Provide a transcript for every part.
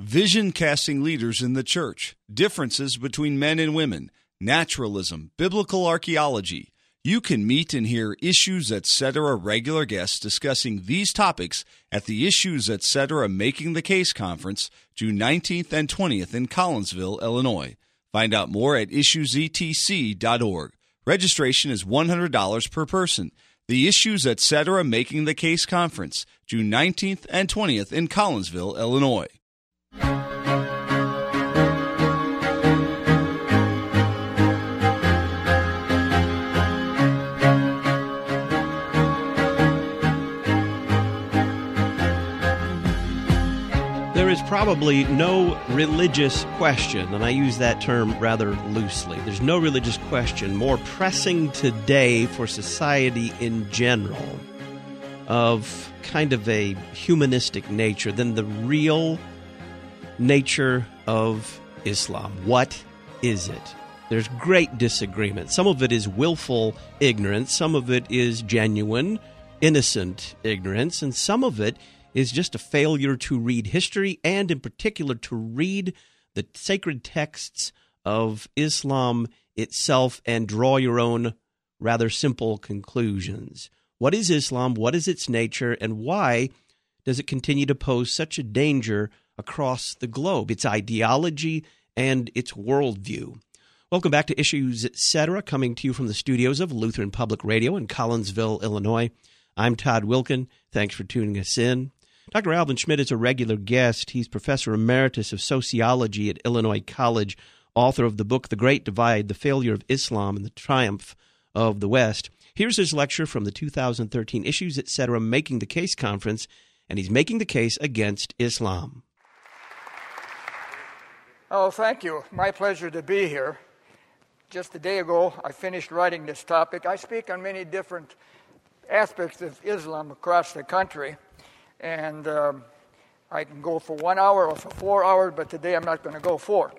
vision casting leaders in the church, differences between men and women, naturalism, biblical archaeology. You can meet and hear Issues Etc. regular guests discussing these topics at the Issues Etc. Making the Case Conference, June 19th and 20th in Collinsville, Illinois. Find out more at issuesetc.org. Registration is $100 per person. The Issues Etc. Making the Case Conference, June 19th and 20th in Collinsville, Illinois. There is probably no religious question, and I use that term rather loosely. There's no religious question more pressing today for society in general of kind of a humanistic nature than the real nature of Islam. What is it? There's great disagreement. Some of it is willful ignorance. Some of it is genuine, innocent ignorance. And some of it is just a failure to read history and, in particular, to read the sacred texts of Islam itself and draw your own rather simple conclusions. What is Islam? What is its nature? And why does it continue to pose such a danger across the globe, its ideology and its worldview? Welcome back to Issues Etc., coming to you from the studios of Lutheran Public Radio in Collinsville, Illinois. I'm Todd Wilken. Thanks for tuning us in. Dr. Alvin Schmidt is a regular guest. He's Professor Emeritus of Sociology at Illinois College, author of the book The Great Divide, The Failure of Islam and the Triumph of the West. Here's his lecture from the 2013 Issues Etc. Making the Case Conference, and he's making the case against Islam. Oh, thank you. My pleasure to be here. Just a day ago, I finished writing this topic. I speak on many different aspects of Islam across the country, and I can go for 1 hour or for 4 hours, but today I'm not going to go 4.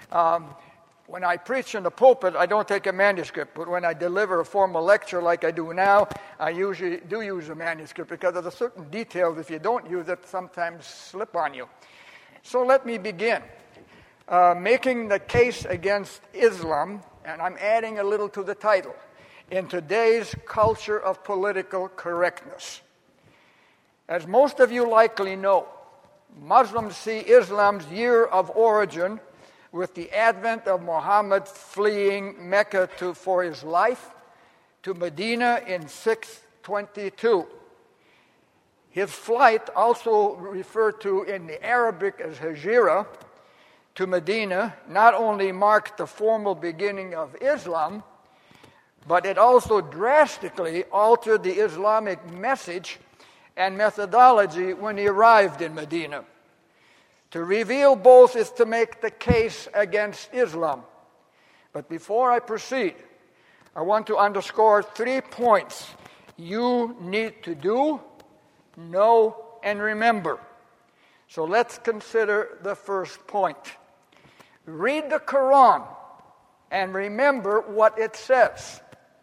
When I preach in the pulpit, I don't take a manuscript, but when I deliver a formal lecture like I do now, I usually do use a manuscript because of the certain details, if you don't use it, sometimes slip on you. So let me begin. Making the case against Islam, and I'm adding a little to the title, in today's culture of political correctness. As most of you likely know, Muslims see Islam's year of origin with the advent of Muhammad fleeing Mecca for his life to Medina in 622. His flight, also referred to in the Arabic as Hijra, to Medina, not only marked the formal beginning of Islam, but it also drastically altered the Islamic message and methodology when he arrived in Medina. To reveal both is to make the case against Islam. But before I proceed, I want to underscore 3 points you need to do, know, and remember. So let's consider the first point. Read the Quran and remember what it says.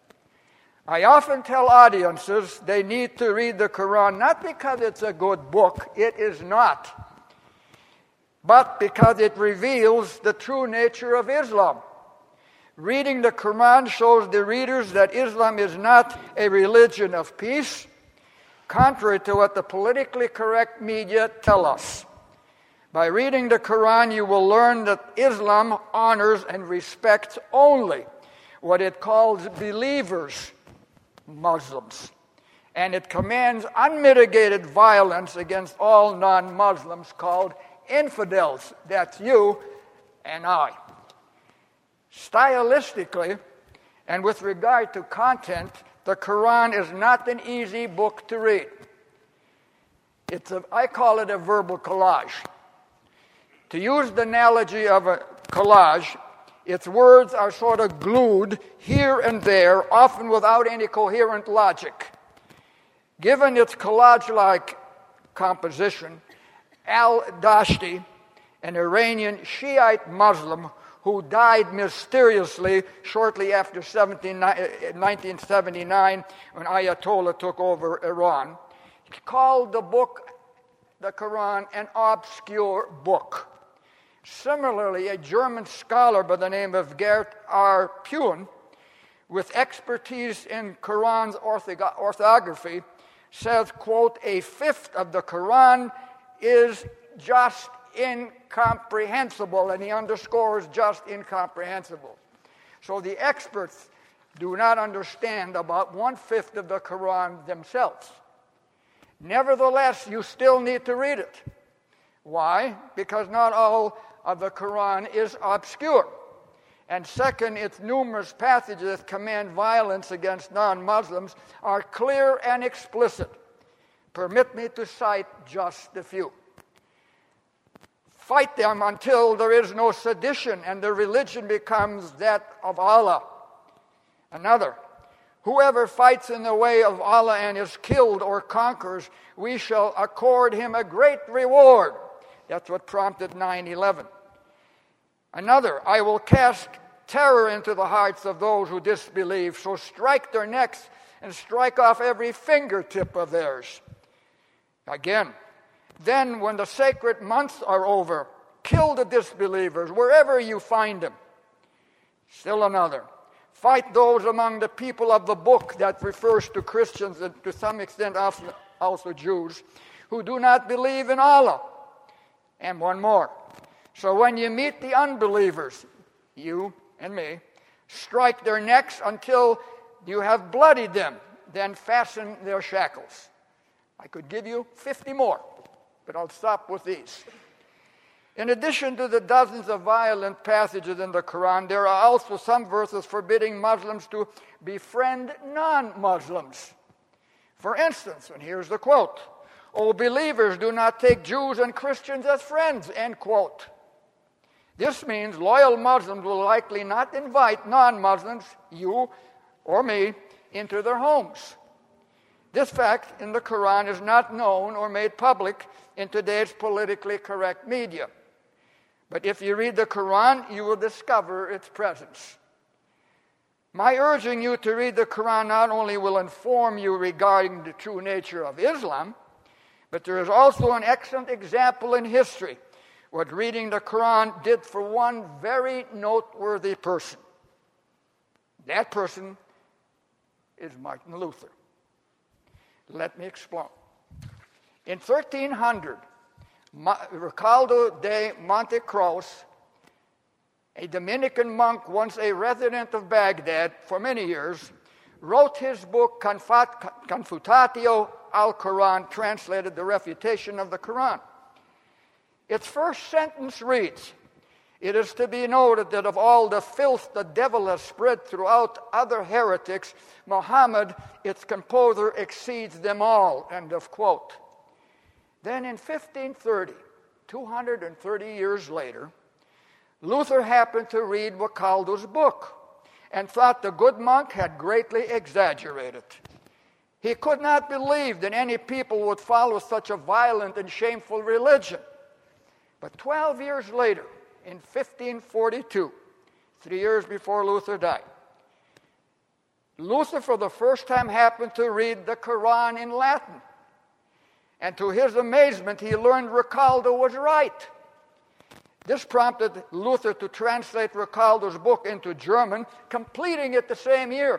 I often tell audiences they need to read the Quran not because it's a good book, it is not, but because it reveals the true nature of Islam. Reading the Quran shows the readers that Islam is not a religion of peace, contrary to what the politically correct media tell us. By reading the Quran, you will learn that Islam honors and respects only what it calls believers, Muslims, and it commands unmitigated violence against all non-Muslims called infidels. That's you and I. Stylistically, and with regard to content, the Quran is not an easy book to read. I call it a verbal collage. To use the analogy of a collage, its words are sort of glued here and there, often without any coherent logic. Given its collage-like composition, al-Dashti, an Iranian Shiite Muslim who died mysteriously shortly after 1979 when Ayatollah took over Iran, called the book, the Quran, an obscure book. Similarly, a German scholar by the name of Gert R. Puen, with expertise in Quran's orthography, says, quote, "A fifth of the Quran is just incomprehensible," and he underscores just incomprehensible. So the experts do not understand about 1/5 of the Quran themselves. Nevertheless, you still need to read it. Why? Because not all of the Quran is obscure. And second, its numerous passages that command violence against non-Muslims are clear and explicit. Permit me to cite just a few. Fight them until there is no sedition and the religion becomes that of Allah. Another, whoever fights in the way of Allah and is killed or conquers, we shall accord him a great reward. That's what prompted 9/11. Another, I will cast terror into the hearts of those who disbelieve, so strike their necks and strike off every fingertip of theirs. Again, then when the sacred months are over, kill the disbelievers wherever you find them. Still another, fight those among the people of the book, that refers to Christians and to some extent also Jews, who do not believe in Allah. And one more. So when you meet the unbelievers, you and me, strike their necks until you have bloodied them, then fasten their shackles. I could give you 50 more, but I'll stop with these. In addition to the dozens of violent passages in the Quran, there are also some verses forbidding Muslims to befriend non-Muslims. For instance, and here's the quote, "O believers, do not take Jews and Christians as friends," end quote. This means loyal Muslims will likely not invite non-Muslims, you or me, into their homes. This fact in the Quran is not known or made public in today's politically correct media. But if you read the Quran, you will discover its presence. My urging you to read the Quran not only will inform you regarding the true nature of Islam, but there is also an excellent example in history what reading the Quran did for one very noteworthy person. That person is Martin Luther. Let me explain. In 1300, Recaldo de Montecros, a Dominican monk once a resident of Baghdad for many years, wrote his book Confutatio al-Quran, translated The Refutation of the Quran. Its first sentence reads, "It is to be noted that of all the filth the devil has spread throughout other heretics, Muhammad, its composer, exceeds them all," end of quote. Then in 1530, 230 years later, Luther happened to read Recaldo's book and thought the good monk had greatly exaggerated. He could not believe that any people would follow such a violent and shameful religion. But 12 years later, in 1542, 3 years before Luther died, Luther for the first time happened to read the Quran in Latin. And to his amazement, he learned Recaldo was right. This prompted Luther to translate Recaldo's book into German, completing it the same year.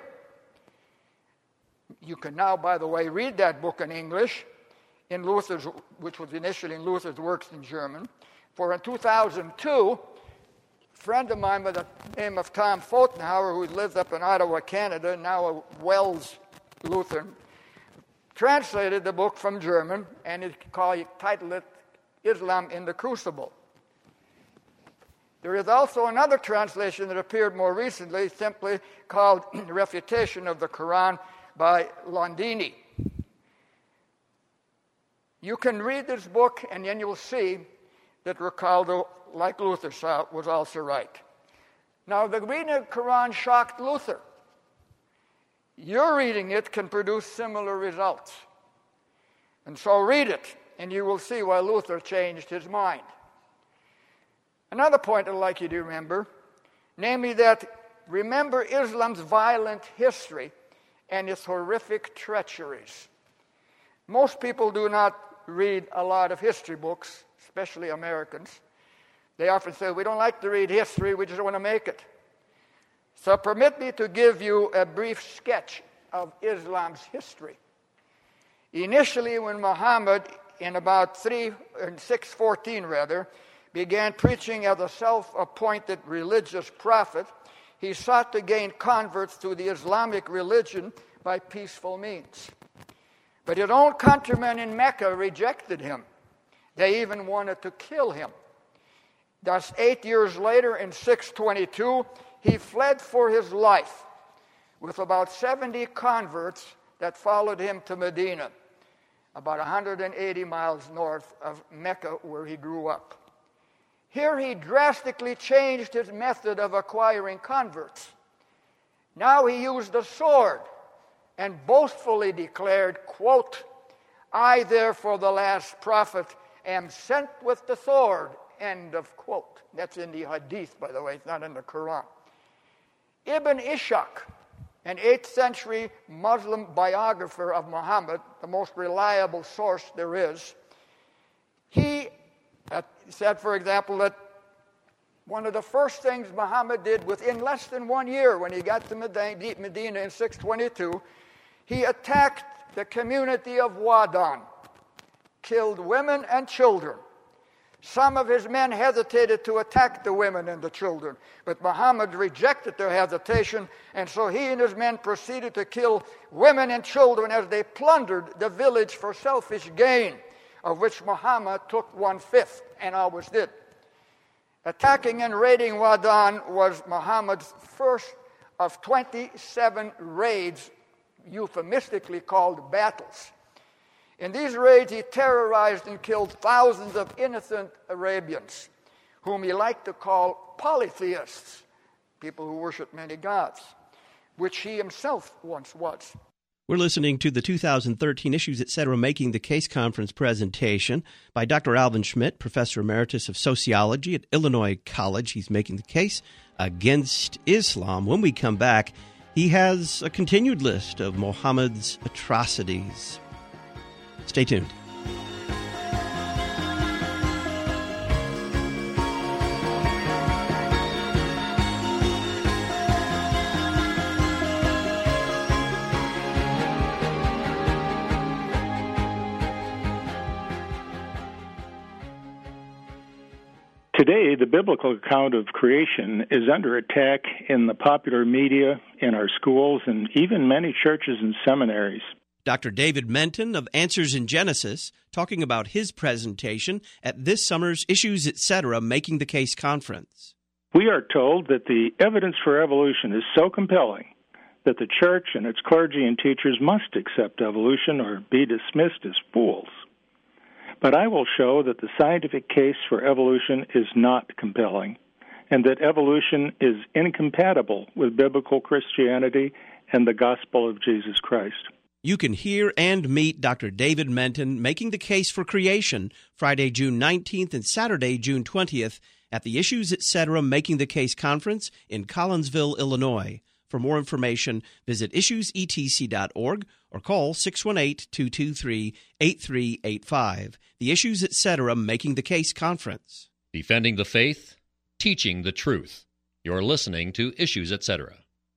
You can now, by the way, read that book in English, in Luther's, which was initially in Luther's works in German. For in 2002, a friend of mine by the name of Tom Fotenhauer, who lives up in Ottawa, Canada, now a Wells Lutheran, translated the book from German, and titled it Islam in the Crucible. There is also another translation that appeared more recently, simply called The Refutation of the Quran by Londini. You can read this book, and then you'll see that Recaldo, like Luther saw, was also right. Now, the reading of the Quran shocked Luther. Your reading it can produce similar results. And so read it, and you will see why Luther changed his mind. Another point I'd like you to remember, namely that remember Islam's violent history and its horrific treacheries. Most people do not read a lot of history books, especially Americans. They often say, we don't like to read history, we just want to make it. So permit me to give you a brief sketch of Islam's history. Initially, when Muhammad, in about 614 began preaching as a self-appointed religious prophet, he sought to gain converts to the Islamic religion by peaceful means. But his own countrymen in Mecca rejected him. They even wanted to kill him. Thus, 8 years later, in 622, he fled for his life with about 70 converts that followed him to Medina, about 180 miles north of Mecca, where he grew up. Here he drastically changed his method of acquiring converts. Now he used the sword and boastfully declared, quote, I, therefore, the last prophet, am sent with the sword, end of quote. That's in the Hadith, by the way, it's not in the Quran. Ibn Ishaq, an 8th century Muslim biographer of Muhammad, the most reliable source there is, he said, for example, that one of the first things Muhammad did within less than 1 year when he got to Medina in 622, he attacked the community of Wadan, killed women and children. Some of his men hesitated to attack the women and the children, but Muhammad rejected their hesitation, and so he and his men proceeded to kill women and children as they plundered the village for selfish gain, of which Muhammad took 1/5, and always did. Attacking and raiding Wadan was Muhammad's first of 27 raids, euphemistically called battles. In these raids, he terrorized and killed thousands of innocent Arabians, whom he liked to call polytheists, people who worship many gods, which he himself once was. We're listening to the 2013 Issues Etc. Making the Case Conference presentation by Dr. Alvin Schmidt, Professor Emeritus of Sociology at Illinois College. He's making the case against Islam. When we come back, he has a continued list of Muhammad's atrocities. Stay tuned. Today, the biblical account of creation is under attack in the popular media, in our schools, and even many churches and seminaries. Dr. David Menton of Answers in Genesis talking about his presentation at this summer's Issues Etc. Making the Case Conference. We are told that the evidence for evolution is so compelling that the church and its clergy and teachers must accept evolution or be dismissed as fools. But I will show that the scientific case for evolution is not compelling, and that evolution is incompatible with biblical Christianity and the gospel of Jesus Christ. You can hear and meet Dr. David Menton making the case for creation Friday, June 19th and Saturday, June 20th at the Issues Etc. Making the Case Conference in Collinsville, Illinois. For more information, visit issuesetc.org or call 618-223-8385. The Issues Etc. Making the Case Conference. Defending the faith, teaching the truth. You're listening to Issues Etc.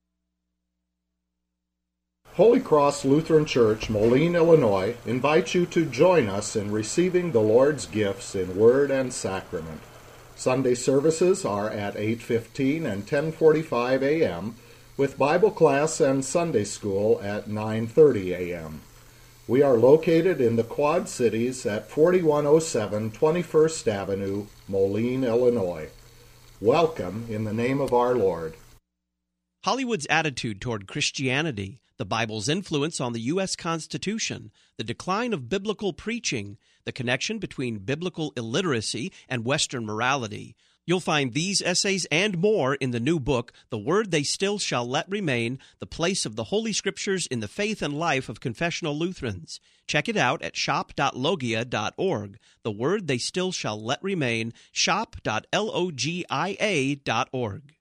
Holy Cross Lutheran Church, Moline, Illinois, invites you to join us in receiving the Lord's gifts in word and sacrament. Sunday services are at 8:15 and 10:45 a.m., with Bible class and Sunday school at 9:30 a.m. We are located in the Quad Cities at 4107 21st Avenue, Moline, Illinois. Welcome in the name of our Lord. Hollywood's attitude toward Christianity, the Bible's influence on the U.S. Constitution, the decline of biblical preaching, the connection between biblical illiteracy and Western morality. You'll find these essays and more in the new book, The Word They Still Shall Let Remain, The Place of the Holy Scriptures in the Faith and Life of Confessional Lutherans. Check it out at shop.logia.org. The Word They Still Shall Let Remain, shop.logia.org.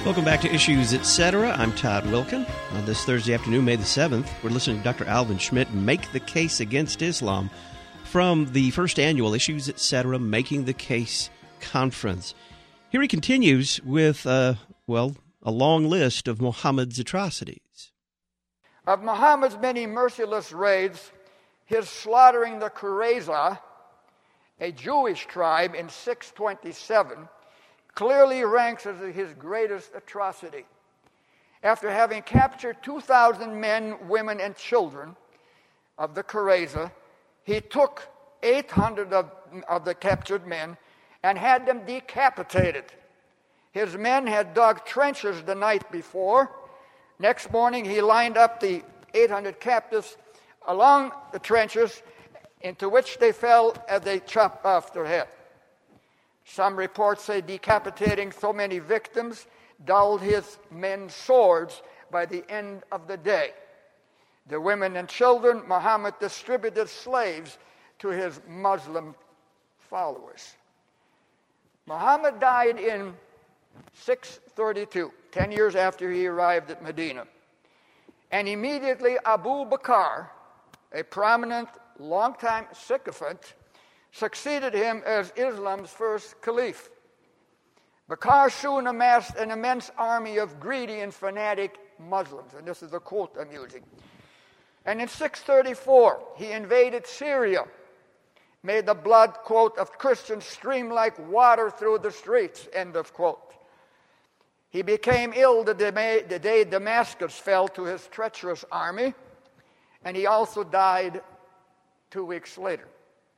Welcome back to Issues, Etc. I'm Todd Wilkin. On this Thursday afternoon, May the 7th, we're listening to Dr. Alvin Schmidt make the case against Islam from the first annual Issues, Etc. Making the Case Conference. Here he continues with, a long list of Muhammad's atrocities. Of Muhammad's many merciless raids, his slaughtering the Qurayza, a Jewish tribe, in 627, clearly ranks as his greatest atrocity. After having captured 2,000 men, women, and children of the Qurayza, he took 800 of the captured men and had them decapitated. His men had dug trenches the night before. Next morning, he lined up the 800 captives along the trenches, into which they fell as they chopped off their head. Some reports say decapitating so many victims dulled his men's swords by the end of the day. The women and children, Muhammad distributed slaves to his Muslim followers. Muhammad died in 632, 10 years after he arrived at Medina. And immediately Abu Bakr, a prominent, longtime sycophant, succeeded him as Islam's first caliph. Bakr soon amassed an immense army of greedy and fanatic Muslims, and this is a quote I'm using. And in 634, he invaded Syria, made the blood, quote, of Christians stream like water through the streets, end of quote. He became ill the day Damascus fell to his treacherous army, and he also died 2 weeks later.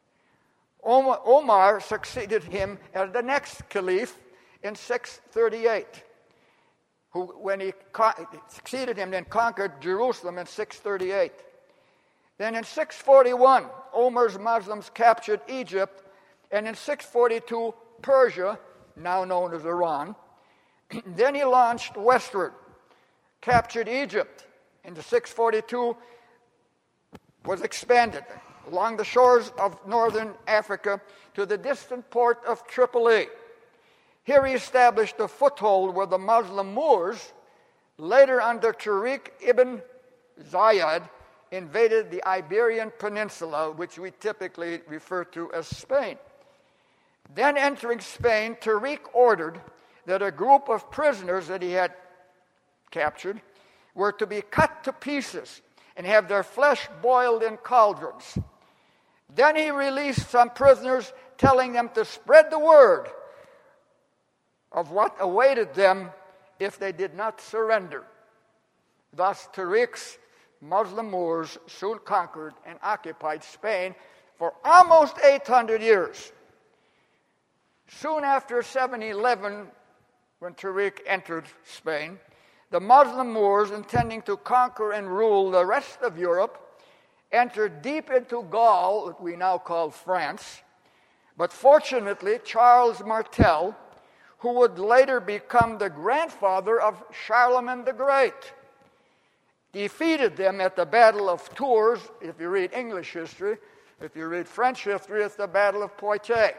Omar succeeded him as the next caliph in 638, who, when he succeeded him, then conquered Jerusalem in 638. Then in 641, Omar's Muslims captured Egypt, and in 642, Persia, now known as Iran. Then he launched westward, captured Egypt. In 642, was expanded along the shores of northern Africa to the distant port of Tripoli. Here he established a foothold where the Muslim Moors, later under Tariq ibn Ziyad, invaded the Iberian Peninsula, which we typically refer to as Spain. Then entering Spain, Tariq ordered that a group of prisoners that he had captured were to be cut to pieces and have their flesh boiled in cauldrons. Then he released some prisoners, telling them to spread the word of what awaited them if they did not surrender. Thus, Tariq's Muslim Moors soon conquered and occupied Spain for almost 800 years. Soon after 711, when Tariq entered Spain, the Muslim Moors, intending to conquer and rule the rest of Europe, entered deep into Gaul, that we now call France. But fortunately, Charles Martel, who would later become the grandfather of Charlemagne the Great, defeated them at the Battle of Tours. If you read English history, if you read French history, it's the Battle of Poitiers.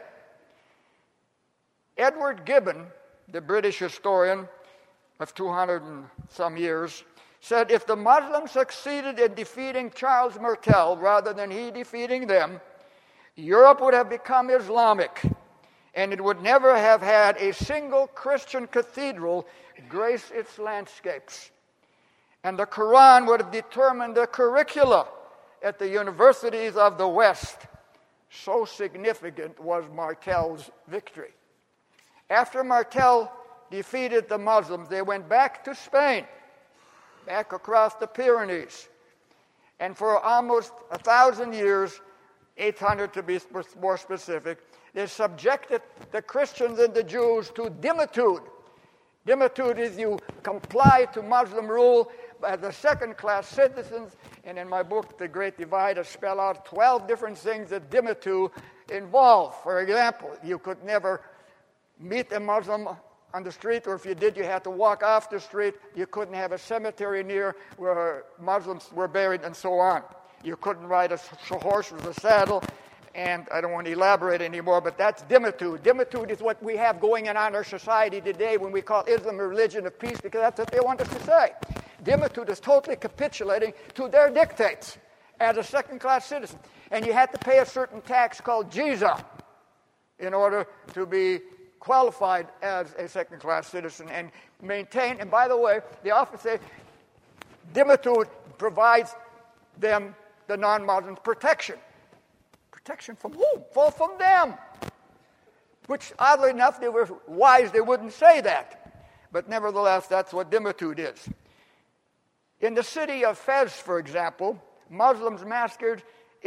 Edward Gibbon, the British historian of 200 and some years, said if the Muslims succeeded in defeating Charles Martel rather than he defeating them, Europe would have become Islamic, and it would never have had a single Christian cathedral grace its landscapes. And the Quran would have determined the curricula at the universities of the West. So significant was Martel's victory. After Martel defeated the Muslims, they went back to Spain, back across the Pyrenees. And for almost 1,000 years, 800 to be more specific, they subjected the Christians and the Jews to dhimmitude. Dhimmitude is you comply to Muslim rule as a second-class citizens, and in my book, The Great Divide, I spell out 12 different things that dhimmitude involve. For example, you could never meet a Muslim on the street, or if you did, you had to walk off the street. You couldn't have a cemetery near where Muslims were buried, and so on. You couldn't ride a horse with a saddle, And I don't want to elaborate anymore, but that's Dhimmitud. Dhimmitud is what we have going on in our society today when we call Islam a religion of peace, because that's what they want us to say. Dhimmitud is totally capitulating to their dictates as a second-class citizen. And you had to pay a certain tax called jizya in order to be qualified as a second-class citizen and maintain. And by the way, they often say Dhimmitud provides them, the non-Muslims, protection. Protection from whom? Well, from them. Which, oddly enough, they were wise, they wouldn't say that. But nevertheless, that's what Dhimmitud is. In the city of Fez, for example, Muslims massacred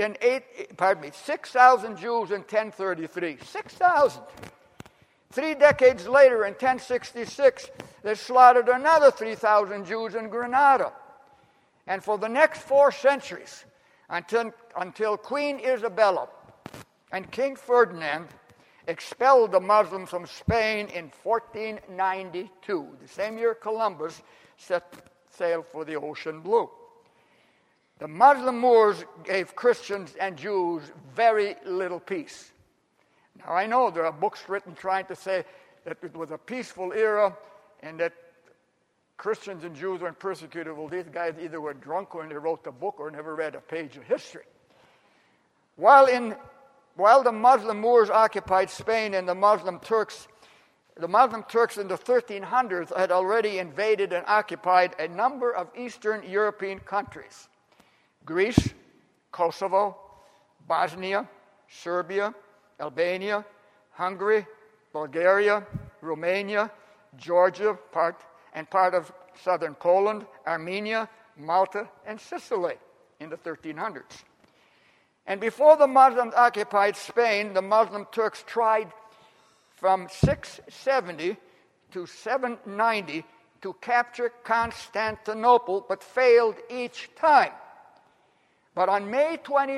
6,000 Jews in 1033. 6,000. 3 decades later, in 1066, they slaughtered another 3,000 Jews in Granada. And for the next 4 centuries, until Queen Isabella and King Ferdinand expelled the Muslims from Spain in 1492, the same year Columbus set sail for the ocean blue. The Muslim Moors gave Christians and Jews very little peace. Now, I know there are books written trying to say that it was a peaceful era and that Christians and Jews weren't persecuted. Well, these guys either were drunk when they wrote the book or never read a page of history. While the Muslim Moors occupied Spain and the Muslim Turks in the 1300s had already invaded and occupied a number of Eastern European countries: Greece, Kosovo, Bosnia, Serbia, Albania, Hungary, Bulgaria, Romania, Georgia, part of southern Poland, Armenia, Malta, and Sicily in the 1300s. And before the Muslims occupied Spain, the Muslim Turks tried from 670 to 790 to capture Constantinople, but failed each time. But on May 29,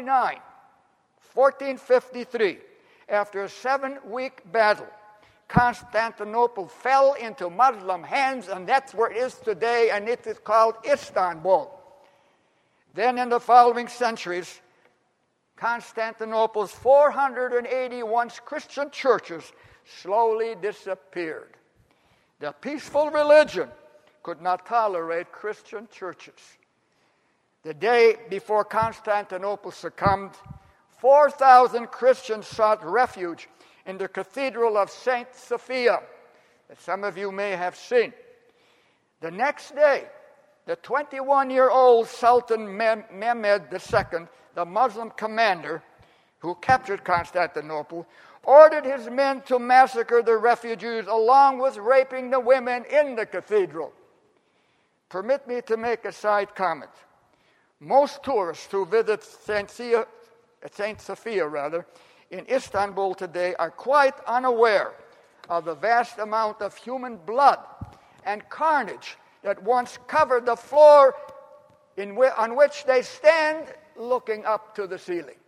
1453, after a 7-week battle, Constantinople fell into Muslim hands, and that's where it is today, and it is called Istanbul. Then in the following centuries, Constantinople's 480 once Christian churches slowly disappeared. The peaceful religion could not tolerate Christian churches. The day before Constantinople succumbed, 4,000 Christians sought refuge in the Cathedral of St. Sophia, that some of you may have seen. The next day, the 21-year-old Sultan Mehmed II, the Muslim commander who captured Constantinople, ordered his men to massacre the refugees along with raping the women in the cathedral. Permit me to make a side comment. Most tourists who visit St. Sophia in Istanbul today are quite unaware of the vast amount of human blood and carnage that once covered the floor on which they stand looking up to the ceiling.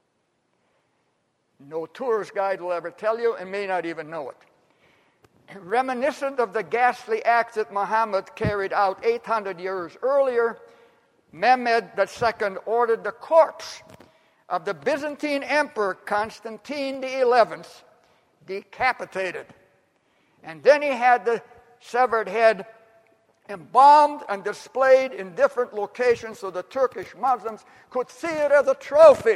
No tourist guide will ever tell you and may not even know it. Reminiscent of the ghastly acts that Muhammad carried out 800 years earlier, Mehmed II ordered the corpse of the Byzantine Emperor Constantine XI decapitated. And then he had the severed head embalmed and displayed in different locations so the Turkish Muslims could see it as a trophy.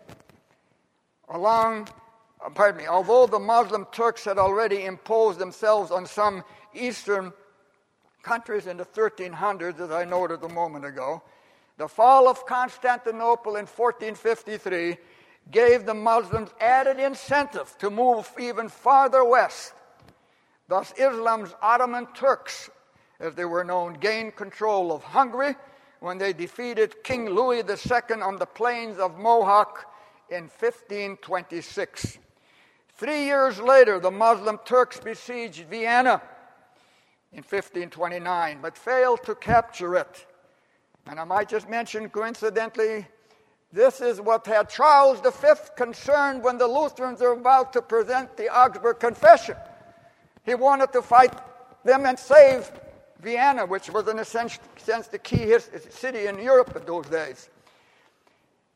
Although the Muslim Turks had already imposed themselves on some eastern countries in the 1300s, as I noted a moment ago, the fall of Constantinople in 1453 gave the Muslims added incentive to move even farther west. Thus, Islam's Ottoman Turks, as they were known, gained control of Hungary when they defeated King Louis II on the plains of Mohawk in 1526. 3 years later, the Muslim Turks besieged Vienna in 1529, but failed to capture it. And I might just mention, coincidentally, this is what had Charles V concerned when the Lutherans were about to present the Augsburg Confession. He wanted to fight them and save Vienna, which was in a sense the key city in Europe in those days.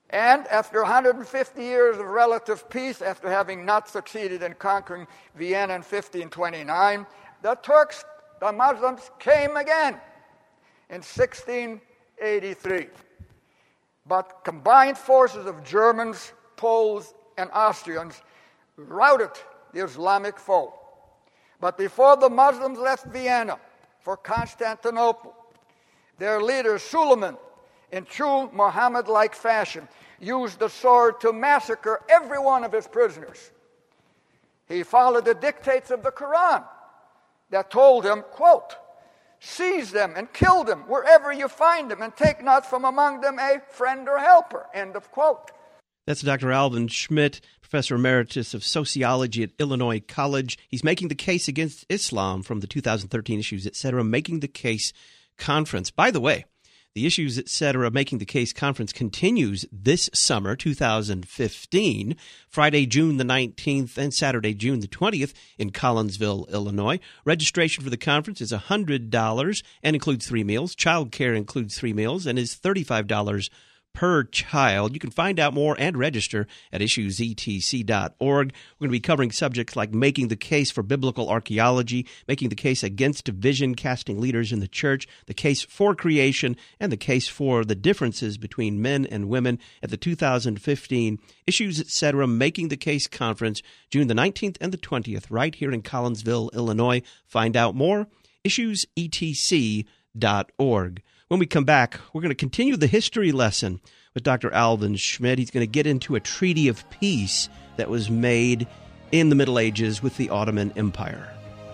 And after 150 years of relative peace, after having not succeeded in conquering Vienna in 1529, the Turks, the Muslims, came again in 1683. But combined forces of Germans, Poles, and Austrians routed the Islamic foe. But before the Muslims left Vienna for Constantinople, their leader Suleiman, in true Muhammad-like fashion, used the sword to massacre every one of his prisoners. He followed the dictates of the Quran that told him, quote, "Seize them and kill them wherever you find them, and take not from among them a friend or helper," end of quote. That's Dr. Alvin Schmidt, Professor Emeritus of Sociology at Illinois College. He's making the case against Islam from the 2013 Issues Etc. Making the Case Conference. By the way, the Issues Etc. Making the Case Conference continues this summer, 2015, Friday, June the 19th and Saturday, June the 20th in Collinsville, Illinois. Registration for the conference is $100 and includes 3 meals. Child care includes 3 meals and is $35 per child. You can find out more and register at issuesetc.org. We're going to be covering subjects like making the case for biblical archaeology, making the case against division, casting leaders in the church, the case for creation, and the case for the differences between men and women at the 2015 Issues Etc. Making the Case Conference, June the 19th and the 20th, right here in Collinsville, Illinois. Find out more, issuesetc.org. When we come back, we're going to continue the history lesson with Dr. Alvin Schmidt. He's going to get into a treaty of peace that was made in the Middle Ages with the Ottoman Empire.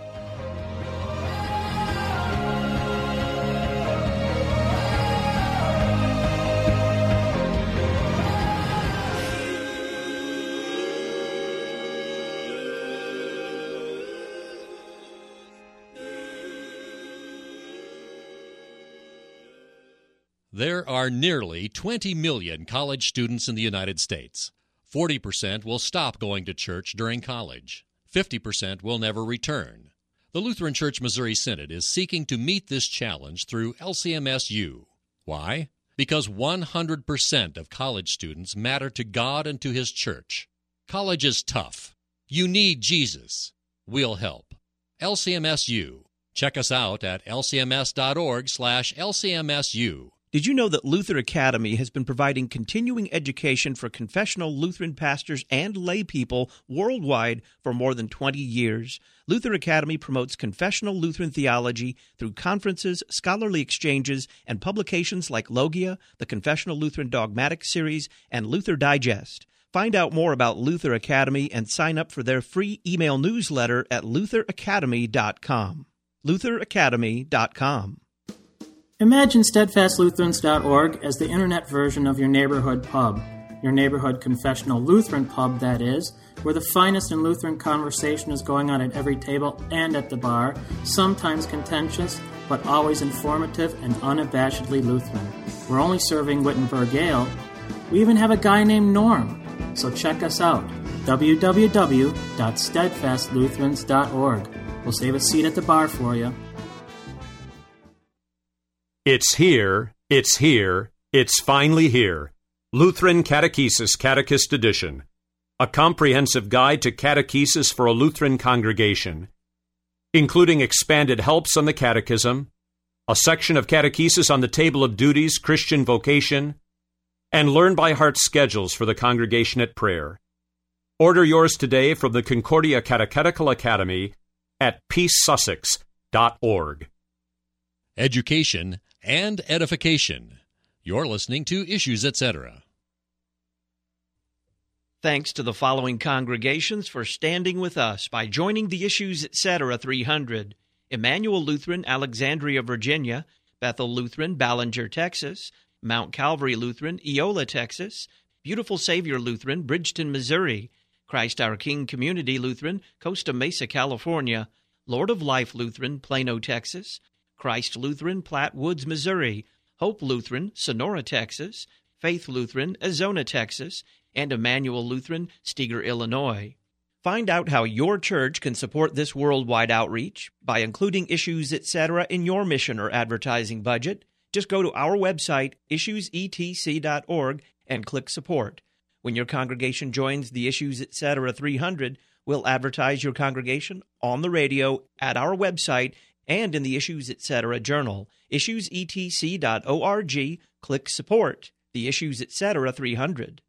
There are nearly 20 million college students in the United States. 40% will stop going to church during college. 50% will never return. The Lutheran Church Missouri Synod is seeking to meet this challenge through LCMSU. Why? Because 100% of college students matter to God and to His church. College is tough. You need Jesus. We'll help. LCMSU. Check us out at lcms.org/LCMSU. Did you know that Luther Academy has been providing continuing education for confessional Lutheran pastors and lay people worldwide for more than 20 years? Luther Academy promotes confessional Lutheran theology through conferences, scholarly exchanges, and publications like Logia, the Confessional Lutheran Dogmatic Series, and Luther Digest. Find out more about Luther Academy and sign up for their free email newsletter at lutheracademy.com. lutheracademy.com. Imagine SteadfastLutherans.org as the internet version of your neighborhood pub. Your neighborhood confessional Lutheran pub, that is, where the finest in Lutheran conversation is going on at every table and at the bar, sometimes contentious, but always informative and unabashedly Lutheran. We're only serving Wittenberg Ale. We even have a guy named Norm. So check us out, www.steadfastlutherans.org. We'll save a seat at the bar for you. It's here, it's finally here. Lutheran Catechesis Catechist Edition. A comprehensive guide to catechesis for a Lutheran congregation, including expanded helps on the catechism, a section of catechesis on the table of duties, Christian vocation, and learn-by-heart schedules for the congregation at prayer. Order yours today from the Concordia Catechetical Academy at peacesussex.org. Education and edification. You're listening to Issues Etc. Thanks to the following congregations for standing with us by joining the Issues Etc. 300. Emmanuel Lutheran, Alexandria, Virginia; Bethel Lutheran, Ballinger, Texas; Mount Calvary Lutheran, Eola, Texas; Beautiful Savior Lutheran, Bridgeton, Missouri; Christ Our King Community Lutheran, Costa Mesa, California; Lord of Life Lutheran, Plano, Texas; Christ Lutheran, Platte Woods, Missouri; Hope Lutheran, Sonora, Texas; Faith Lutheran, Azona, Texas; and Emmanuel Lutheran, Steger, Illinois. Find out how your church can support this worldwide outreach by including Issues Etc. in your mission or advertising budget. Just go to our website, issuesetc.org, and click Support. When your congregation joins the Issues Etc. 300, we'll advertise your congregation on the radio, at our website, and in the Issues Etc. journal, issuesetc.org. Click Support. The Issues Etc. 300.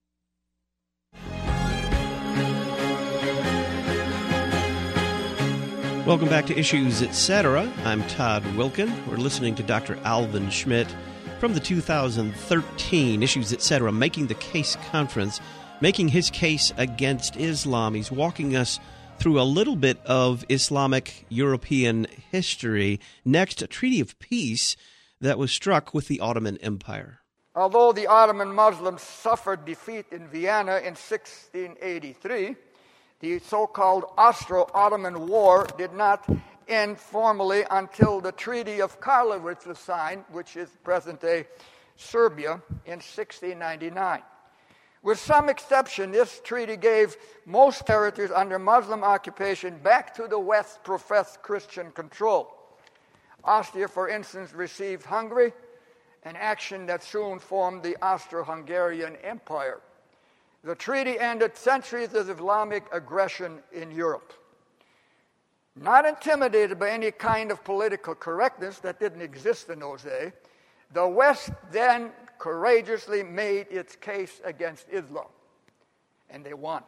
Welcome back to Issues Etc. I'm Todd Wilkin. We're listening to Dr. Alvin Schmidt from the 2013 Issues Etc. Making the Case Conference, making his case against Islam. He's walking us through a little bit of Islamic European history. Next, a treaty of peace that was struck with the Ottoman Empire. Although the Ottoman Muslims suffered defeat in Vienna in 1683, the so-called Austro-Ottoman War did not end formally until the Treaty of Karlovac was signed, which is present-day Serbia, in 1699. With some exception, this treaty gave most territories under Muslim occupation back to the West's professed Christian control. Austria, for instance, received Hungary, an action that soon formed the Austro-Hungarian Empire. The treaty ended centuries of Islamic aggression in Europe. Not intimidated by any kind of political correctness that didn't exist in those days, the West then courageously made its case against Islam, and they won.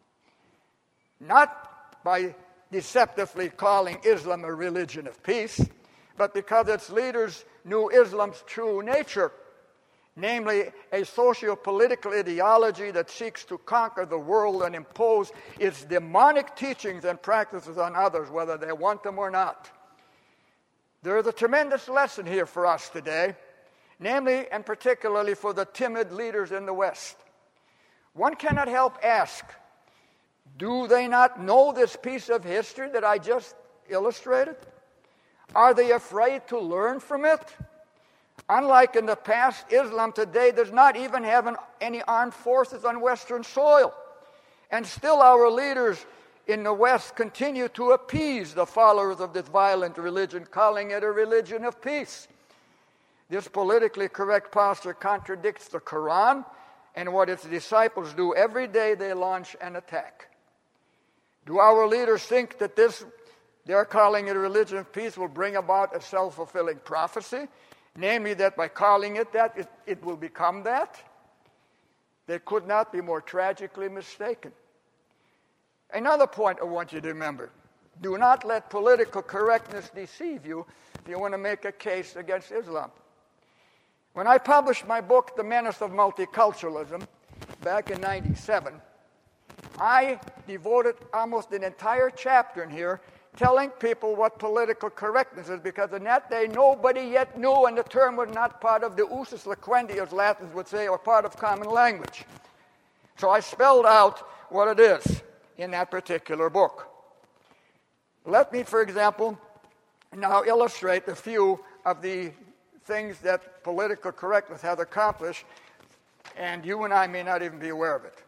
Not by deceptively calling Islam a religion of peace, but because its leaders knew Islam's true nature, namely a socio-political ideology that seeks to conquer the world and impose its demonic teachings and practices on others, whether they want them or not. There is a tremendous lesson here for us today, namely and particularly for the timid leaders in the West. One cannot help ask, do they not know this piece of history that I just illustrated? Are they afraid to learn from it? Unlike in the past, Islam today does not even have any armed forces on Western soil. And still our leaders in the West continue to appease the followers of this violent religion, calling it a religion of peace. This politically correct posture contradicts the Quran and what its disciples do every day they launch an attack. Do our leaders think that they're calling it a religion of peace will bring about a self-fulfilling prophecy? Namely, that by calling it that, it will become that? They could not be more tragically mistaken. Another point I want you to remember. Do not let political correctness deceive you if you want to make a case against Islam. When I published my book, The Menace of Multiculturalism, back in 1997, I devoted almost an entire chapter in here telling people what political correctness is, because in that day nobody yet knew, and the term was not part of the usus loquendi, as Latins would say, or part of common language. So I spelled out what it is in that particular book. Let me, for example, now illustrate a few of the things that political correctness has accomplished, and you and I may not even be aware of it.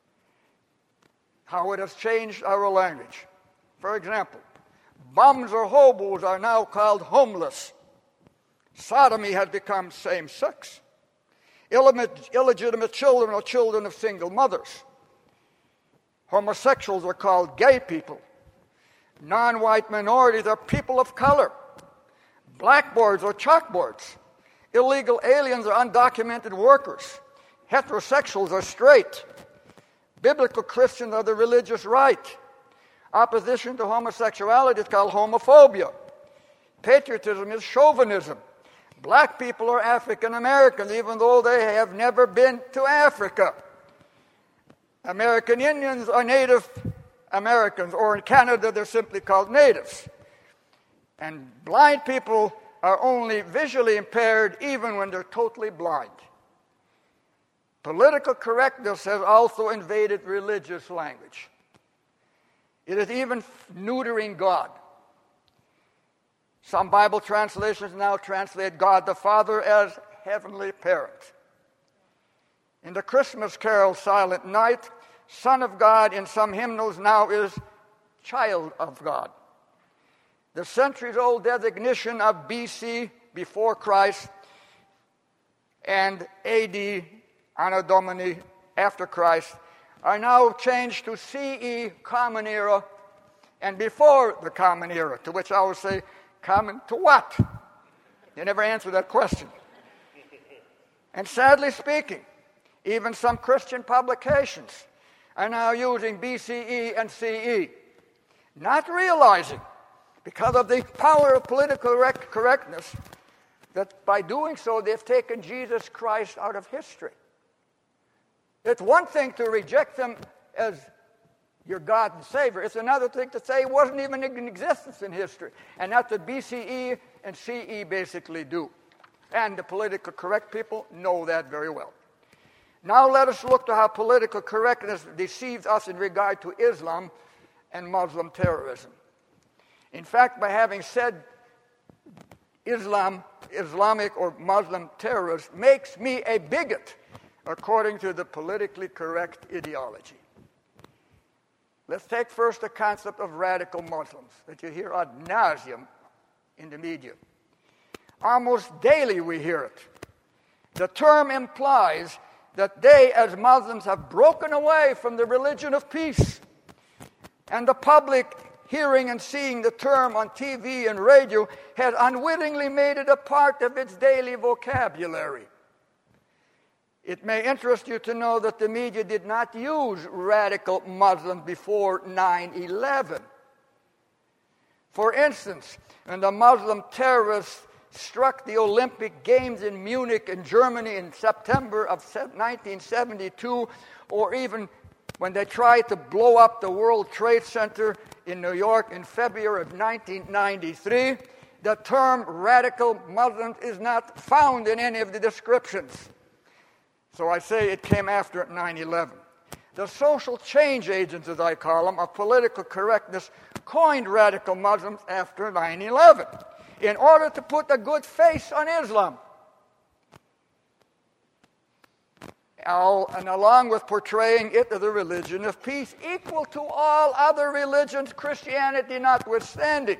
How it has changed our language. For example, bums or hobos are now called homeless. Sodomy has become same-sex. Illegitimate children are children of single mothers. Homosexuals are called gay people. Non-white minorities are people of color. Blackboards are chalkboards. Illegal aliens are undocumented workers. Heterosexuals are straight. Biblical Christians are the religious right. Opposition to homosexuality is called homophobia. Patriotism is chauvinism. Black people are African Americans, even though they have never been to Africa. American Indians are Native Americans, or in Canada they're simply called natives. And blind people are only visually impaired even when they're totally blind. Political correctness has also invaded religious language. It is even neutering God. Some Bible translations now translate God the Father as Heavenly Parent. In the Christmas carol Silent Night, Son of God in some hymnals now is Child of God. The centuries-old designation of BC, before Christ, and AD, Anno Domini, after Christ, are now changed to CE, Common Era, and before the Common Era, to which I will say, common to what? You never answer that question. And sadly speaking, even some Christian publications are now using BCE and CE, not realizing, because of the power of political correctness, that by doing so they've taken Jesus Christ out of history. It's one thing to reject him as your God and Savior. It's another thing to say he wasn't even in existence in history. And that's what BCE and CE basically do. And the politically correct people know that very well. Now let us look to how political correctness deceives us in regard to Islam and Muslim terrorism. In fact, by having said Islamic or Muslim terrorist makes me a bigot, according to the politically correct ideology. Let's take first the concept of radical Muslims that you hear ad nauseum in the media. Almost daily we hear it. The term implies that they, as Muslims, have broken away from the religion of peace. And the public, hearing and seeing the term on TV and radio, has unwittingly made it a part of its daily vocabulary. It may interest you to know that the media did not use radical Muslims before 9/11. For instance, when the Muslim terrorists struck the Olympic Games in Munich in Germany in September of 1972, or even when they tried to blow up the World Trade Center in New York in February of 1993, the term radical Muslims is not found in any of the descriptions. So I say it came after 9/11. The social change agents, as I call them, of political correctness, coined radical Muslims after 9/11 in order to put a good face on Islam. And along with portraying it as a religion of peace, equal to all other religions, Christianity notwithstanding.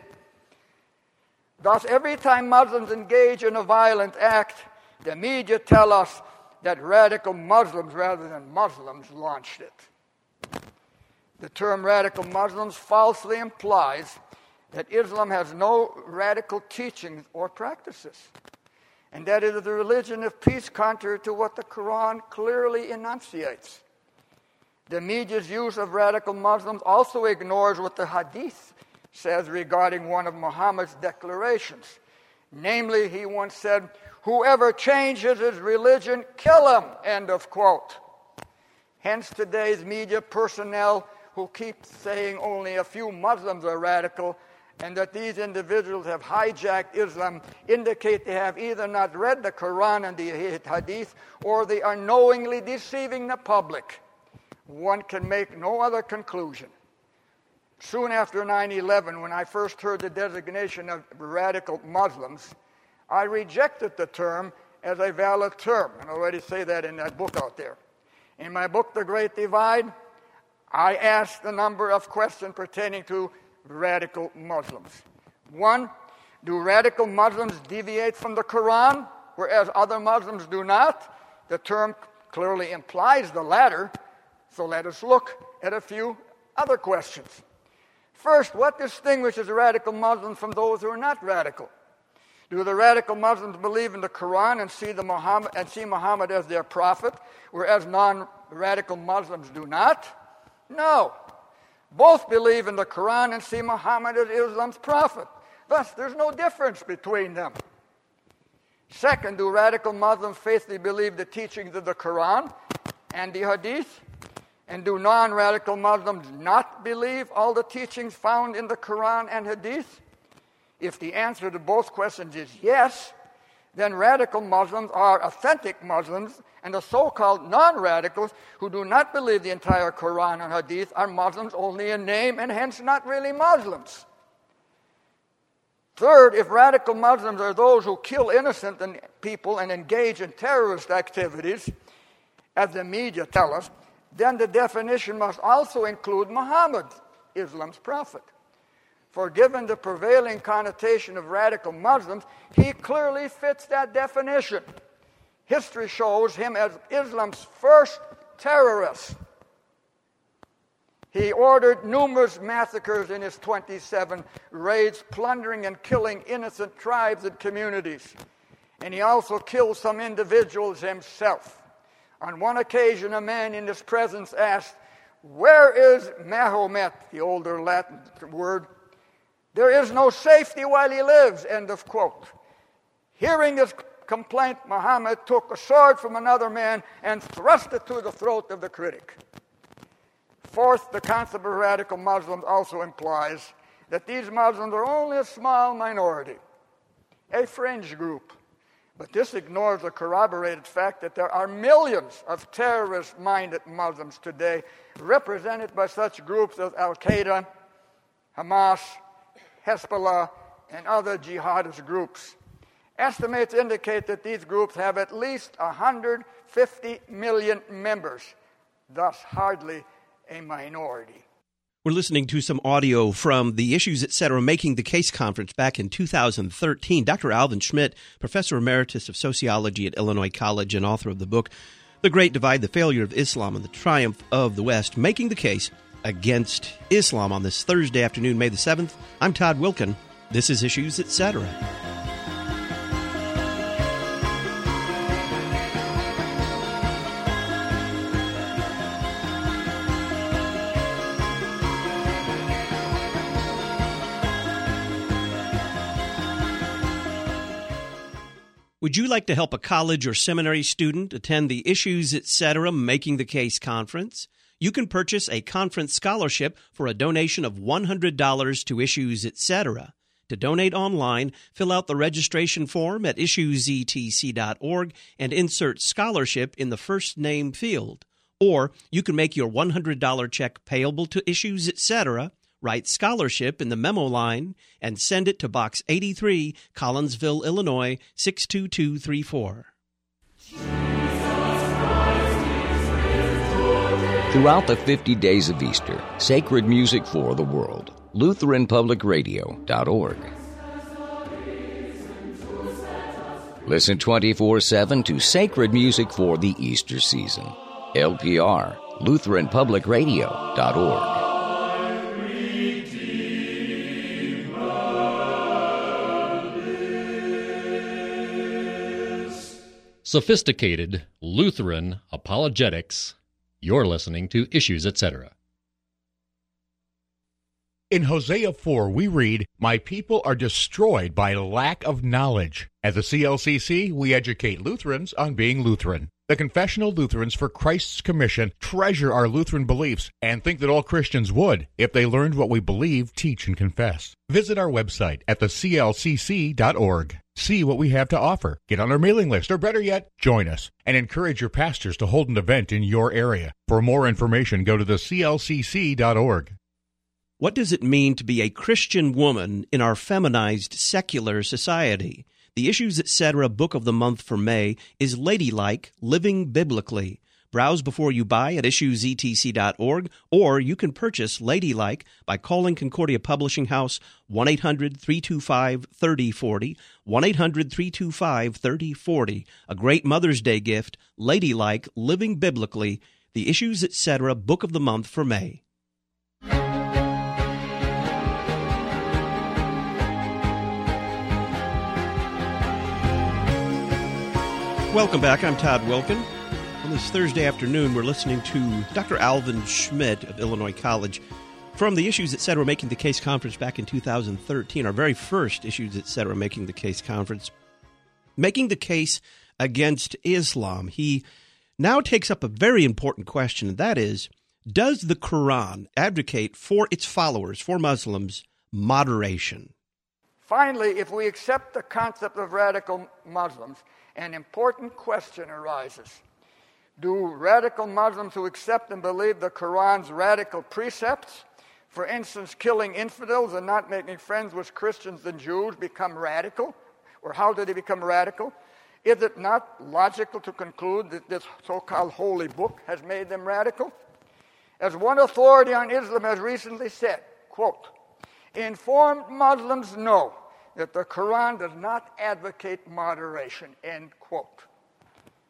Thus, every time Muslims engage in a violent act, the media tell us that radical Muslims rather than Muslims launched it. The term radical Muslims falsely implies that Islam has no radical teachings or practices, and that it is a religion of peace contrary to what the Quran clearly enunciates. The media's use of radical Muslims also ignores what the Hadith says regarding one of Muhammad's declarations. Namely, he once said, "Whoever changes his religion, kill him," end of quote. Hence today's media personnel who keep saying only a few Muslims are radical and that these individuals have hijacked Islam indicate they have either not read the Quran and the Hadith or they are knowingly deceiving the public. One can make no other conclusion. Soon after 9/11, when I first heard the designation of radical Muslims, I rejected the term as a valid term, and I already say that in that book out there. In my book, The Great Divide, I asked a number of questions pertaining to radical Muslims. One, do radical Muslims deviate from the Quran, whereas other Muslims do not? The term clearly implies the latter, so let us look at a few other questions. First, what distinguishes radical Muslims from those who are not radical? Do the radical Muslims believe in the Quran and see Muhammad as their prophet, whereas non-radical Muslims do not? No. Both believe in the Quran and see Muhammad as Islam's prophet. Thus, there's no difference between them. Second, do radical Muslims faithfully believe the teachings of the Quran and the Hadith? And do non-radical Muslims not believe all the teachings found in the Quran and Hadith? If the answer to both questions is yes, then radical Muslims are authentic Muslims, and the so-called non-radicals who do not believe the entire Quran and Hadith are Muslims only in name and hence not really Muslims. Third, if radical Muslims are those who kill innocent people and engage in terrorist activities, as the media tell us, then the definition must also include Muhammad, Islam's prophet. For given the prevailing connotation of radical Muslims, he clearly fits that definition. History shows him as Islam's first terrorist. He ordered numerous massacres in his 27 raids, plundering and killing innocent tribes and communities. And he also killed some individuals himself. On one occasion, a man in his presence asked, "Where is Mahomet?" The older Latin word. "There is no safety while he lives," end of quote. Hearing his complaint, Muhammad took a sword from another man and thrust it to the throat of the critic. Fourth, the concept of radical Muslims also implies that these Muslims are only a small minority, a fringe group. But this ignores the corroborated fact that there are millions of terrorist-minded Muslims today, represented by such groups as Al-Qaeda, Hamas, Hezbollah, and other jihadist groups. Estimates indicate that these groups have at least 150 million members, thus hardly a minority. We're listening to some audio from the Issues Etc. Making the Case conference back in 2013. Dr. Alvin Schmidt, Professor Emeritus of Sociology at Illinois College and author of the book, The Great Divide, The Failure of Islam and the Triumph of the West, making the case against Islam on this Thursday afternoon, May the 7th. I'm Todd Wilkin. This is Issues Etc. Would you like to help a college or seminary student attend the Issues Etc. Making the Case conference? You can purchase a conference scholarship for a donation of $100 to Issues Etc. To donate online, fill out the registration form at issuesetc.org and insert scholarship in the first name field. Or you can make your $100 check payable to Issues Etc., write scholarship in the memo line, and send it to Box 83, Collinsville, Illinois, 62234. Throughout the 50 days of Easter, sacred music for the world. LutheranPublicRadio.org. Listen 24/7 to sacred music for the Easter season. LPR, LutheranPublicRadio.org. Sophisticated Lutheran apologetics. You're listening to Issues Etc. In Hosea 4, we read, "My people are destroyed by lack of knowledge." At the CLCC, we educate Lutherans on being Lutheran. The Confessional Lutherans for Christ's Commission treasure our Lutheran beliefs and think that all Christians would if they learned what we believe, teach, and confess. Visit our website at theclcc.org. See what we have to offer. Get on our mailing list, or better yet, join us, and encourage your pastors to hold an event in your area. For more information, go to theclcc.org. What does it mean to be a Christian woman in our feminized secular society? The Issues Etc. Book of the Month for May is Ladylike, Living Biblically. Browse before you buy at issuesetc.org, or you can purchase Ladylike by calling Concordia Publishing House 1-800-325-3040, 1-800-325-3040. A great Mother's Day gift, Ladylike, Living Biblically, the Issues Etc. Book of the Month for May. Welcome back. I'm Todd Wilkin. On this Thursday afternoon, we're listening to Dr. Alvin Schmidt of Illinois College from the Issues Etc. Making the Case conference back in 2013, our very first Issues Etc. Making the Case conference, making the case against Islam. He now takes up a very important question, and that is, does the Quran advocate for its followers, for Muslims, moderation? Finally, if we accept the concept of radical Muslims, an important question arises. Do radical Muslims who accept and believe the Quran's radical precepts, for instance, killing infidels and not making friends with Christians and Jews, become radical? Or how do they become radical? Is it not logical to conclude that this so-called holy book has made them radical? As one authority on Islam has recently said, quote, "Informed Muslims know that the Quran does not advocate moderation," end quote.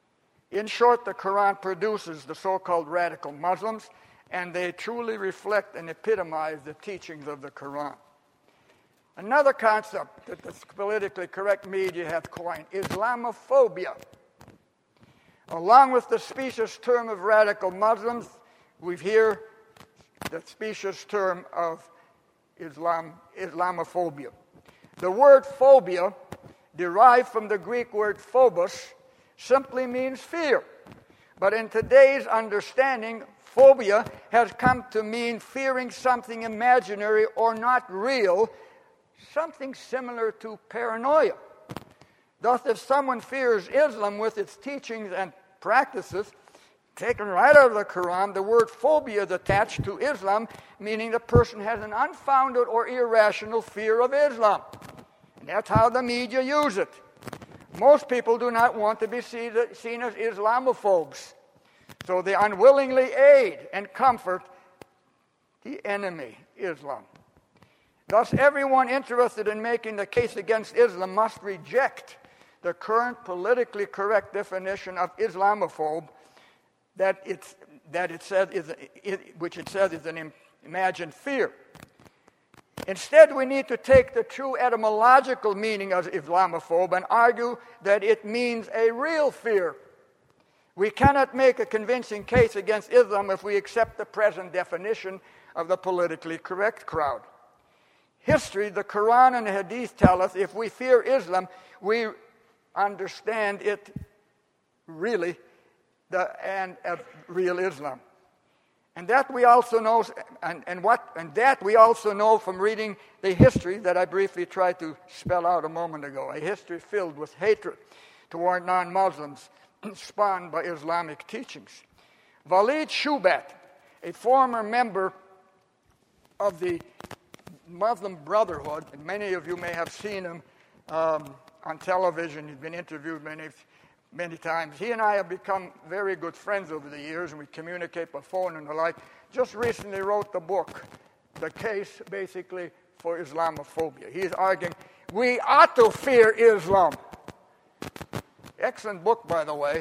In short, the Quran produces the so-called radical Muslims, and they truly reflect and epitomize the teachings of the Quran. Another concept that the politically correct media have coined, Islamophobia. Along with the specious term of radical Muslims, we hear the specious term of Islamophobia. The word phobia, derived from the Greek word phobos, simply means fear. But in today's understanding, phobia has come to mean fearing something imaginary or not real, something similar to paranoia. Thus, if someone fears Islam with its teachings and practices, taken right out of the Quran, the word phobia is attached to Islam, meaning the person has an unfounded or irrational fear of Islam. And that's how the media use it. Most people do not want to be seen as Islamophobes, so they unwillingly aid and comfort the enemy, Islam. Thus, everyone interested in making the case against Islam must reject the current politically correct definition of Islamophobe, which it says is an imagined fear. Instead, we need to take the true etymological meaning of Islamophobe and argue that it means a real fear. We cannot make a convincing case against Islam if we accept the present definition of the politically correct crowd. History, the Quran and the Hadith tell us if we fear Islam, we understand it really and as real Islam. And that we also know, and that we also know from reading the history that I briefly tried to spell out a moment ago, a history filled with hatred toward non-Muslims, spawned by Islamic teachings. Walid Shubat, a former member of the Muslim Brotherhood, and many of you may have seen him on television. He's been interviewed many times. He and I have become very good friends over the years, and we communicate by phone and the like. Just recently wrote the book, The Case, basically, for Islamophobia. He's arguing, we ought to fear Islam. Excellent book, by the way.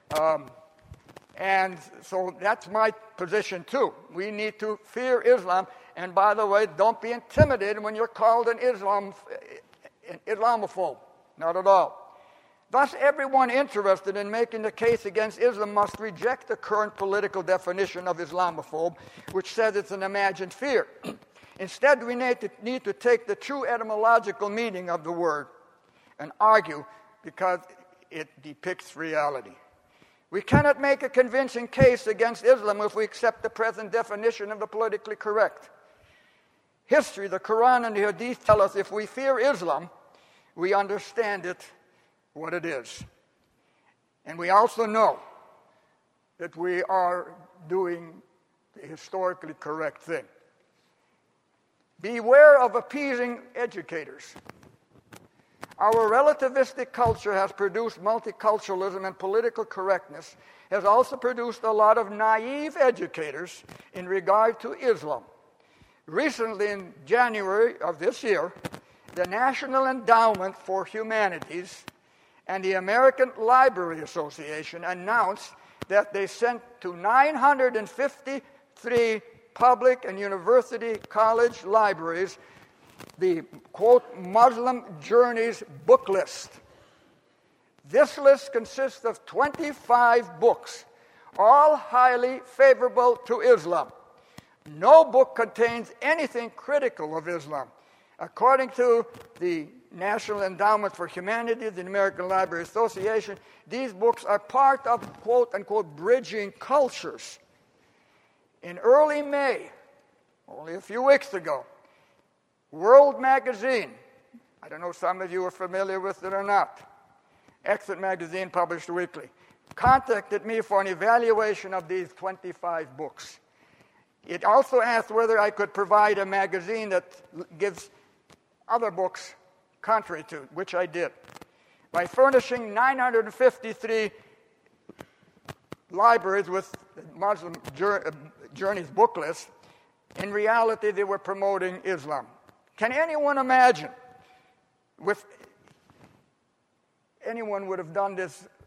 And so that's my position, too. We need to fear Islam. And by the way, don't be intimidated when you're called an Islamophobe. Not at all. Thus, everyone interested in making the case against Islam must reject the current political definition of Islamophobe, which says it's an imagined fear. Instead, we need to take the true etymological meaning of the word and argue because it depicts reality. We cannot make a convincing case against Islam if we accept the present definition of the politically correct. History, the Quran and the Hadith tell us if we fear Islam, we understand it what it is. And we also know that we are doing the historically correct thing. Beware of appeasing educators. Our relativistic culture has produced multiculturalism, and political correctness has also produced a lot of naive educators in regard to Islam. Recently, in January of this year, the National Endowment for Humanities and the American Library Association announced that they sent to 953 public and university college libraries the, quote, Muslim Journeys book list. This list consists of 25 books, all highly favorable to Islam. No book contains anything critical of Islam. According to the National Endowment for Humanities, the American Library Association, these books are part of, quote-unquote, bridging cultures. In early May, only a few weeks ago, World Magazine, I don't know if some of you are familiar with it or not, Exit Magazine published weekly, contacted me for an evaluation of these 25 books. It also asked whether I could provide a magazine that gives other books contrary to, which I did. By furnishing 953 libraries with Muslim Journeys book list, in reality they were promoting Islam. Can anyone imagine if anyone would have done this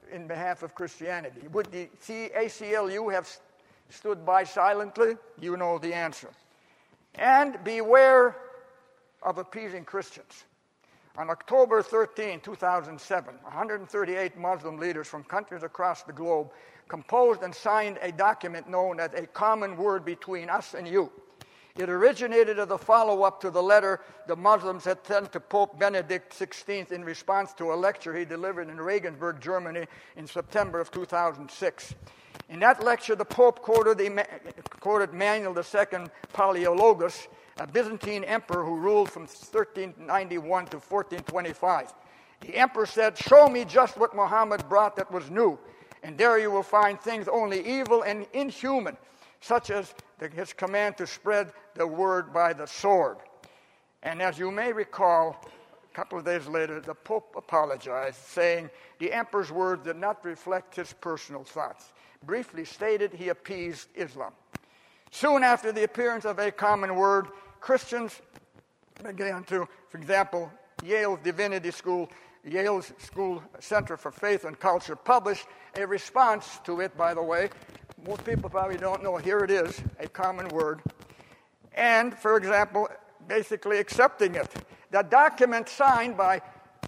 in behalf of Christianity? Would the ACLU have stood by silently? You know the answer. And beware of appeasing Christians. On October 13, 2007, 138 Muslim leaders from countries across the globe composed and signed a document known as A Common Word Between Us and You. It originated as a follow-up to the letter the Muslims had sent to Pope Benedict XVI in response to a lecture he delivered in Regensburg, Germany in September of 2006. In that lecture, the Pope quoted Manuel II Palaeologus, a Byzantine emperor who ruled from 1391 to 1425. The emperor said, "Show me just what Muhammad brought that was new, and there you will find things only evil and inhuman, such as his command to spread the word by the sword." And as you may recall, a couple of days later, the Pope apologized, saying the emperor's words did not reflect his personal thoughts. Briefly stated, he appeased Islam. Soon after the appearance of A Common Word, Christians began to, for example, Yale's Divinity School, Yale's School Center for Faith and Culture published a response to it, by the way. Most people probably don't know. Here it is, A Common Word. And, for example, basically accepting it. The document signed by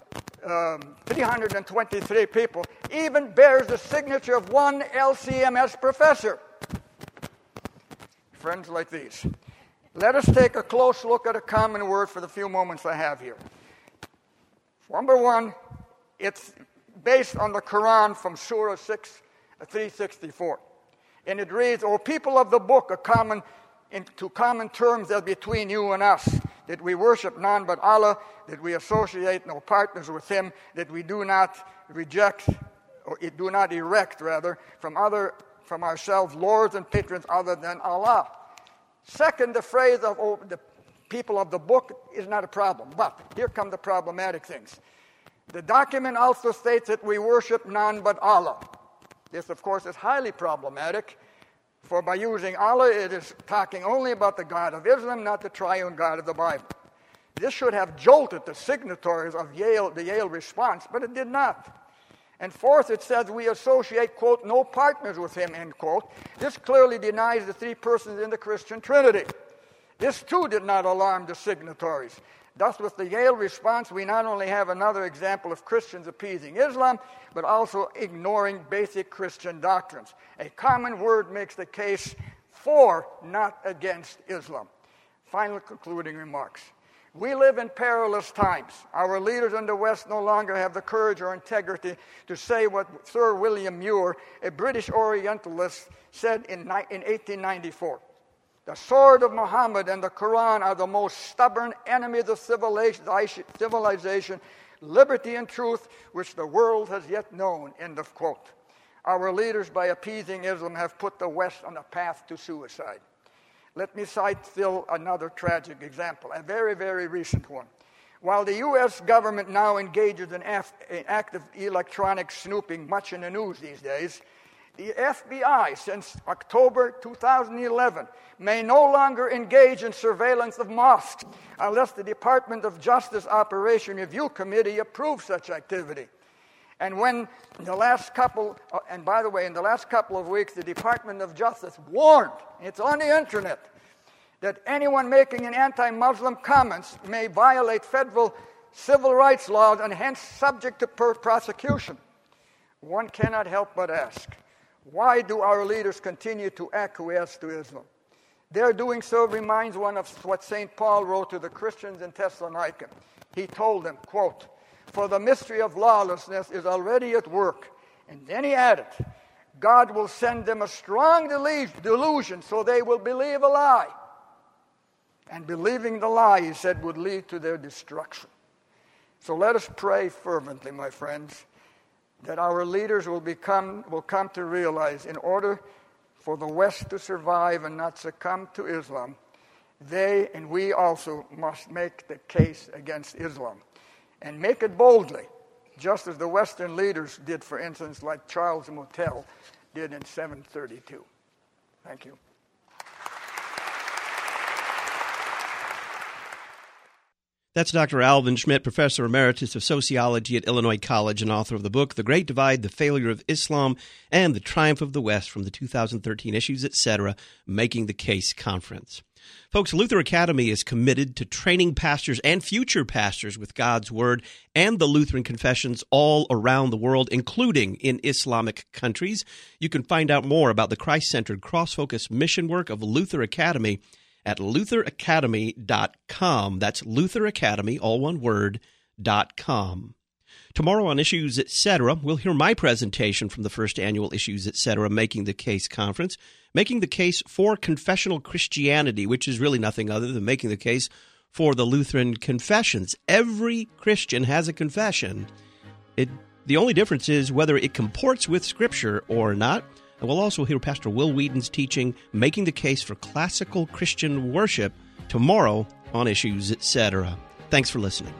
323 people even bears the signature of one LCMS professor. Friends like these. Let us take a close look at A Common Word for the few moments I have here. Number one, it's based on the Quran from Surah 364. And it reads, "O people of the book, into common terms that between you and us, that we worship none but Allah, that we associate no partners with Him, that we do not erect from ourselves lords and patrons other than Allah." Second, the phrase of the people of the book is not a problem. But here come the problematic things. The document also states that we worship none but Allah. This, of course, is highly problematic, for by using Allah, it is talking only about the God of Islam, not the triune God of the Bible. This should have jolted the signatories of the Yale response, but it did not. And fourth, it says we associate, quote, no partners with Him, end quote. This clearly denies the three persons in the Christian Trinity. This, too, did not alarm the signatories. Thus, with the Yale response, we not only have another example of Christians appeasing Islam, but also ignoring basic Christian doctrines. A Common Word makes the case for, not against Islam. Final concluding remarks. We live in perilous times. Our leaders in the West no longer have the courage or integrity to say what Sir William Muir, a British Orientalist, said in 1894. The sword of Muhammad and the Quran are the most stubborn enemies of civilization, liberty and truth, which the world has yet known, end of quote. Our leaders, by appeasing Islam, have put the West on a path to suicide. Let me cite still another tragic example, a very, very recent one. While the U.S. government now engages in active electronic snooping, much in the news these days, the FBI, since October 2011, may no longer engage in surveillance of mosques unless the Department of Justice Operation Review Committee approves such activity. And when in the last couple of weeks, the Department of Justice warned, it's on the internet, that anyone making an anti-Muslim comments may violate federal civil rights laws and hence subject to prosecution. One cannot help but ask, why do our leaders continue to acquiesce to Islam? Their doing so reminds one of what St. Paul wrote to the Christians in Thessalonica. He told them, quote, "For the mystery of lawlessness is already at work." And then he added, "God will send them a strong delusion so they will believe a lie." And believing the lie, he said, would lead to their destruction. So let us pray fervently, my friends, that our leaders will come to realize in order for the West to survive and not succumb to Islam, they and we also must make the case against Islam. And make it boldly, just as the Western leaders did, for instance, like Charles Martel did in 732. Thank you. That's Dr. Alvin Schmidt, Professor Emeritus of Sociology at Illinois College and author of the book, The Great Divide, The Failure of Islam, and the Triumph of the West from the 2013 Issues, etc., Making the Case Conference. Folks, Luther Academy is committed to training pastors and future pastors with God's Word and the Lutheran confessions all around the world, including in Islamic countries. You can find out more about the Christ-centered, cross-focused mission work of Luther Academy at lutheracademy.com. That's Luther Academy, all one word, .com. Tomorrow on Issues, Etc., we'll hear my presentation from the first annual Issues, Etc., Making the Case Conference, making the case for confessional Christianity, which is really nothing other than making the case for the Lutheran confessions. Every Christian has a confession. The only difference is whether it comports with Scripture or not. And we'll also hear Pastor Will Whedon's teaching, Making the Case for Classical Christian Worship, tomorrow on Issues, Etc. Thanks for listening.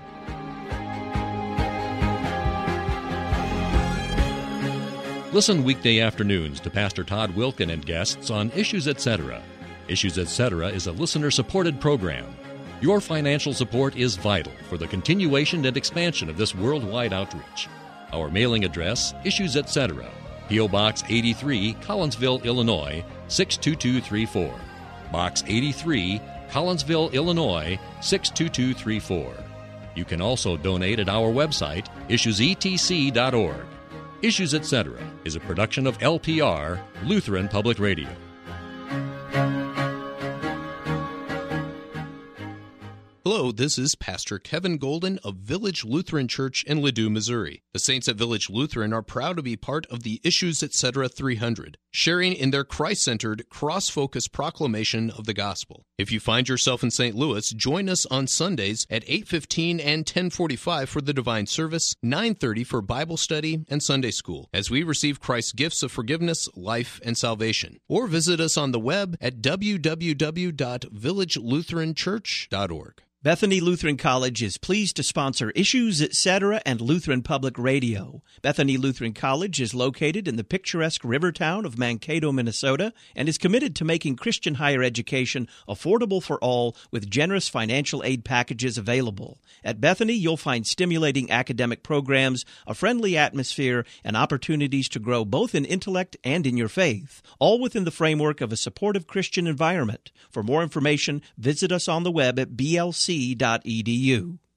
Listen weekday afternoons to Pastor Todd Wilken and guests on Issues, Etc. Issues, Etc. is a listener-supported program. Your financial support is vital for the continuation and expansion of this worldwide outreach. Our mailing address, Issues, Etc., P.O. Box 83, Collinsville, Illinois, 62234. Box 83, Collinsville, Illinois, 62234. You can also donate at our website, issuesetc.org. Issues, Etc. is a production of LPR, Lutheran Public Radio. Hello, this is Pastor Kevin Golden of Village Lutheran Church in Ladue, Missouri. The saints at Village Lutheran are proud to be part of the Issues, Etc. 300, sharing in their Christ-centered, cross-focused proclamation of the gospel. If you find yourself in St. Louis, join us on Sundays at 8:15 and 10:45 for the Divine Service, 9:30 for Bible study and Sunday School, as we receive Christ's gifts of forgiveness, life, and salvation. Or visit us on the web at www.villagelutheranchurch.org. Bethany Lutheran College is pleased to sponsor Issues, Etc. and Lutheran Public Radio. Bethany Lutheran College is located in the picturesque river town of Mankato, Minnesota, and is committed to making Christian higher education affordable for all with generous financial aid packages available. At Bethany, you'll find stimulating academic programs, a friendly atmosphere, and opportunities to grow both in intellect and in your faith, all within the framework of a supportive Christian environment. For more information, visit us on the web at blc.edu.